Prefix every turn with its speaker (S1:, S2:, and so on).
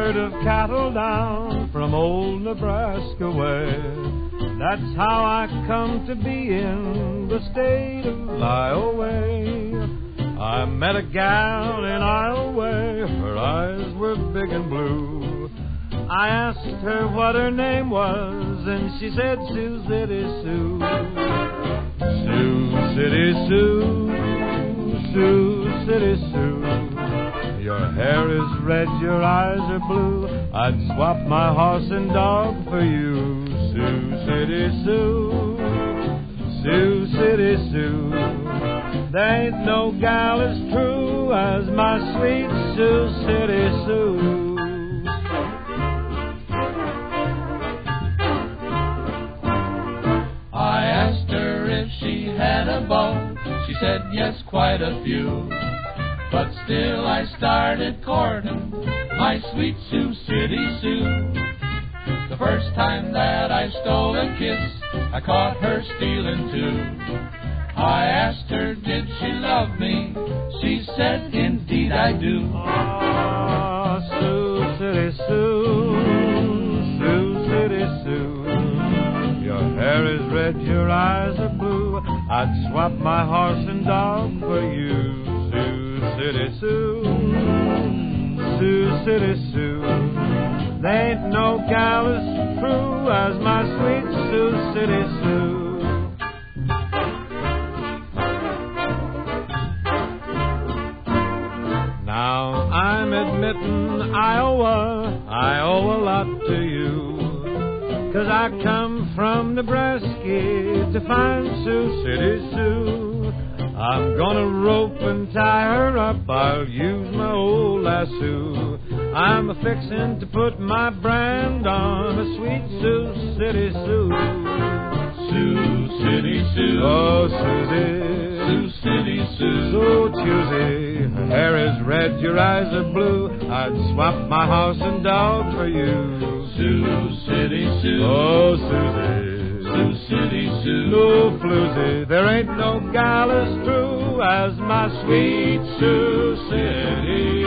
S1: herd of cattle down from old Nebraska way. That's how I come to be in the state of Iowa. I met a gal in Iowa, her eyes were big and blue. I asked her what her name was, and she said Sioux City Sue. Sioux City Sue, Sioux City Sue. Your hair is red, your eyes are blue. I'd swap my horse and dog for you. Sioux City Sue, Sioux City Sue. There ain't no gal as true as my sweet Sioux City Sue.
S2: I asked her if she had a beau. She said yes, quite a few. But still I started courting my sweet Sioux City Sue. The first time that I stole a kiss, I caught her stealing too. I asked her, did she love me? She said, indeed I do.
S1: Ah, Sioux City Sue, Sioux City Sue. Your hair is red, your eyes are blue. I'd swap my horse and dog for you. Sioux City Sue, Sioux City Sue. There ain't no gal as true as my sweet Sioux City Sue. Now I'm admitting I owe a lot to you, 'cause I come from Nebraska to find Sioux City Sue. I'm gonna rope and tie her up, I'll use my old lasso. I'm a-fixin' to put my brand on a sweet Sioux City Sue.
S2: Sioux City Sue,
S1: Oh, Susie,
S2: Sioux City Sue.
S1: so choosy. Her hair is red, your eyes are blue. I'd swap my horse and dog for you.
S2: Sioux City Sue,
S1: Oh, Susie,
S2: Sioux City Sue.
S1: no floozy. There ain't no gal as true as my sweet Sioux City